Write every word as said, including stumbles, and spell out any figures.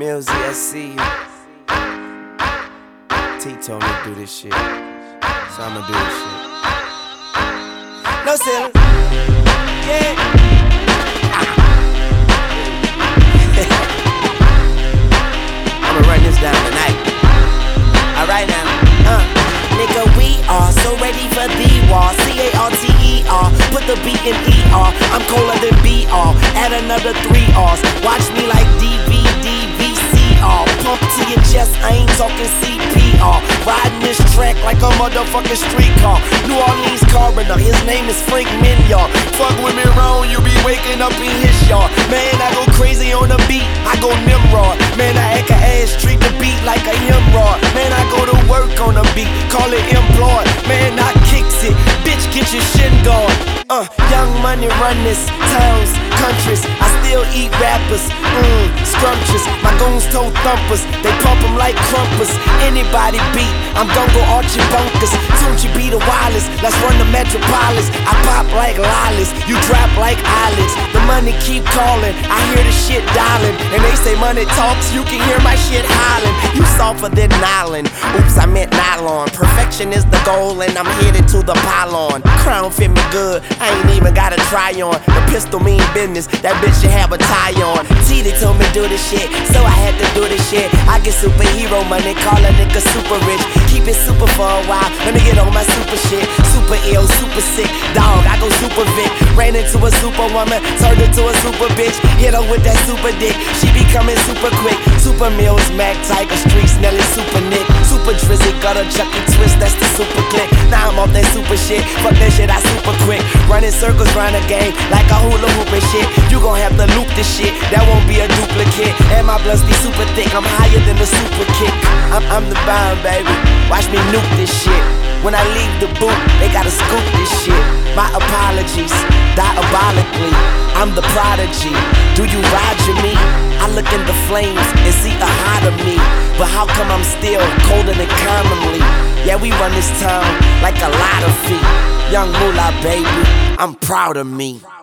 Mills, I see you. T told me to do this shit, so I'ma do this shit. No ceiling. Yeah. I'ma run this down tonight. Alright now. Uh. Nigga, we are so ready for the war. C A R T E R. Put the B in E R. I'm colder than B R. Add another three R's. Watch me like D V D V C R. Pump to your chest, I ain't talking C P R. Riding this track like a motherfucking streetcar. New Orleans coroner, his name is Frank Minyard. Fuck with me wrong, you be waking up in his yard. Man, I go crazy on the beat, I go Nimrod. Man, I act a ass, treat the beat like a hemorrhoid. Man, I go to work on the beat, call it employed. Man, I kicks it, bitch, get your shin gone. Uh, young money run this, towns, countries. I still eat rappers, mmm, scrumptious. My goons toe thumpers, they pump them like crumpers. Anybody beat, I'm gon' go Archie Bunkers. Tunchi be the wireless, let's run the Metropolis. I pop like lollies, you drop like eyelids. The money keep calling, I hear the shit dialing. And they say money talks, you can hear my shit hollering. You softer than nylon, oops, I meant nylon. Perfection is the goal and I'm headed to the pylon. Crown fit me good, I ain't even gotta try on. The pistol mean business, that bitch should have a tie on. T, they told me do this shit, so I had to do this shit. I get superhero money, call a nigga super rich. Keep it super for a while, let me get on my super shit. Super ill, super sick, dog, I go super Vic. Ran into a superwoman, turned into a super bitch. Hit her with that super dick, she be coming super quick. Super Mills, Mac, Tiger Streets, Nelly, Super Nick. Super Drizzy, gutter, Chucky Twist, that's the super click. Now I'm off that super shit, fuck that shit, I super quick. Running circles round the game, like a hula hoop and shit. You gon' have to loop this shit, that won't be a duplicate. And my bloods be super thick, I'm higher than the super kick. I'm, I'm the bomb, baby, watch me nuke this shit. When I leave the booth, they gotta scoop this shit. My apologies, diabolically, I'm the prodigy. Do you roger me? I look in the flames and see a hot of me. But how come I'm still colder than commonly? Yeah, we run this town like a lot of feet. Young Moolah, baby, I'm proud of me.